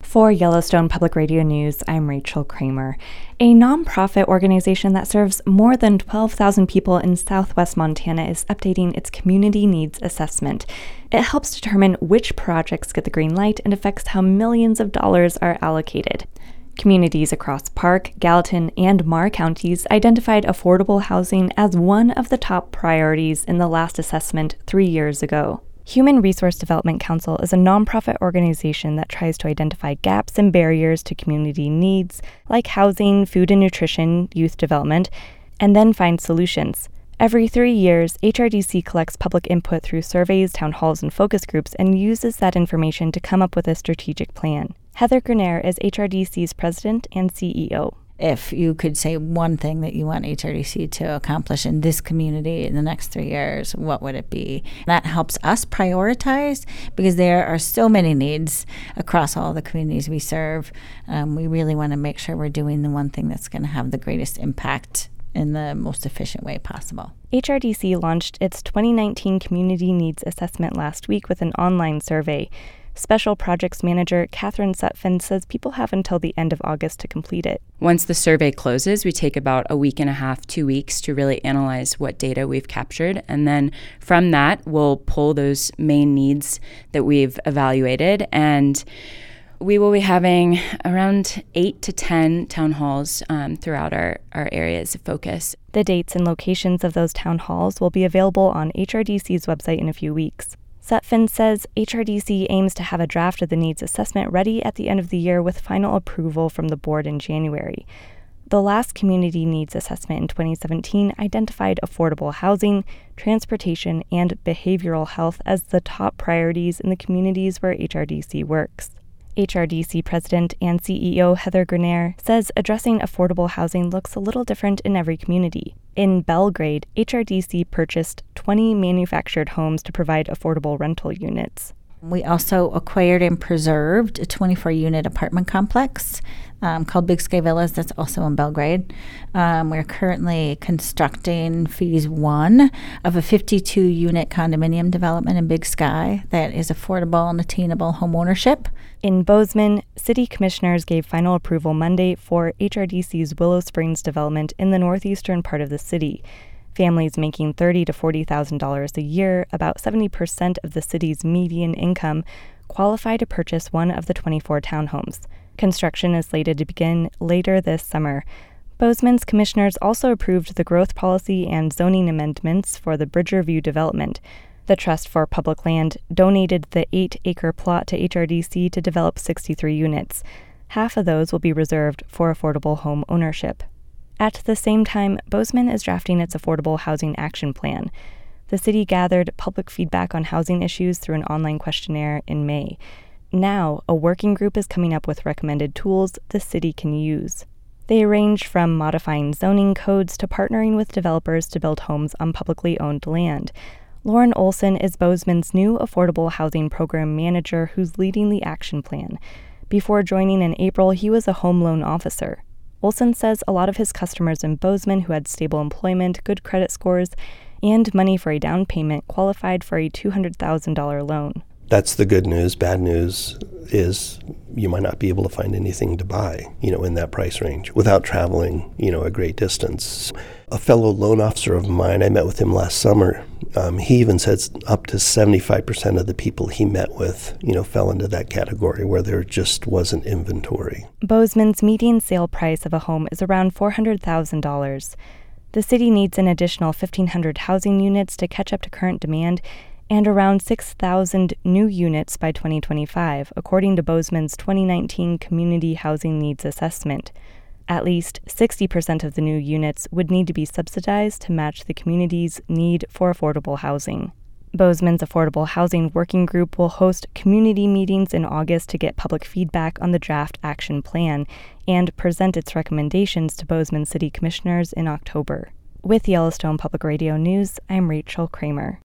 For Yellowstone Public Radio News, I'm Rachel Kramer. A nonprofit organization that serves more than 12,000 people in southwest Montana is updating its community needs assessment. It helps determine which projects get the green light and affects how millions of dollars are allocated. Communities across Park, Gallatin, and Marr counties identified affordable housing as one of the top priorities in the last assessment 3 years ago. Human Resource Development Council is a nonprofit organization that tries to identify gaps and barriers to community needs, like housing, food and nutrition, youth development, and then find solutions. Every 3 years, HRDC collects public input through surveys, town halls, and focus groups and uses that information to come up with a strategic plan. Heather Grenier is HRDC's president and CEO. If you could say one thing that you want HRDC to accomplish in this community in the next 3 years, what would it be? That helps us prioritize because there are so many needs across all the communities we serve. We really want to make sure we're doing the one thing that's going to have the greatest impact in the most efficient way possible. HRDC launched its 2019 Community Needs Assessment last week with an online survey. Special Projects Manager Catherine Sutphin says people have until the end of August to complete it. Once the survey closes, we take about a week and a half, 2 weeks to really analyze what data we've captured. And then from that, we'll pull those main needs that we've evaluated. And we will be having around 8 to 10 town halls throughout our areas of focus. The dates and locations of those town halls will be available on HRDC's website in a few weeks. Sutphin says HRDC aims to have a draft of the needs assessment ready at the end of the year with final approval from the board in January. The last community needs assessment in 2017 identified affordable housing, transportation, and behavioral health as the top priorities in the communities where HRDC works. HRDC President and CEO Heather Grenier says addressing affordable housing looks a little different in every community. In Belgrade, HRDC purchased 20 manufactured homes to provide affordable rental units. We also acquired and preserved a 24-unit apartment complex called Big Sky Villas that's also in Belgrade. We're currently constructing phase 1 of a 52-unit condominium development in Big Sky that is affordable and attainable home ownership. In Bozeman, city commissioners gave final approval Monday for HRDC's Willow Springs development in the northeastern part of the city. Families making $30,000 to $40,000 a year, about 70% of the city's median income, qualify to purchase one of the 24 townhomes. Construction is slated to begin later this summer. Bozeman's commissioners also approved the growth policy and zoning amendments for the Bridgerview development. The Trust for Public Land donated the 8-acre plot to HRDC to develop 63 units. Half of those will be reserved for affordable home ownership. At the same time, Bozeman is drafting its Affordable Housing Action Plan. The city gathered public feedback on housing issues through an online questionnaire in May. Now, a working group is coming up with recommended tools the city can use. They range from modifying zoning codes to partnering with developers to build homes on publicly owned land. Lauren Olson is Bozeman's new Affordable Housing Program Manager who's leading the action plan. Before joining in April, he was a home loan officer. Olson says a lot of his customers in Bozeman who had stable employment, good credit scores, and money for a down payment qualified for a $200,000 loan. That's the good news. Bad news is you might not be able to find anything to buy, in that price range without traveling, a great distance. A fellow loan officer of mine, I met with him last summer. He even said up to 75% of the people he met with, fell into that category where there just wasn't inventory. Bozeman's median sale price of a home is around $400,000. The city needs an additional 1,500 housing units to catch up to current demand and around 6,000 new units by 2025, according to Bozeman's 2019 Community Housing Needs Assessment. At least 60% of the new units would need to be subsidized to match the community's need for affordable housing. Bozeman's Affordable Housing Working Group will host community meetings in August to get public feedback on the draft action plan and present its recommendations to Bozeman City Commissioners in October. With Yellowstone Public Radio News, I'm Rachel Kramer.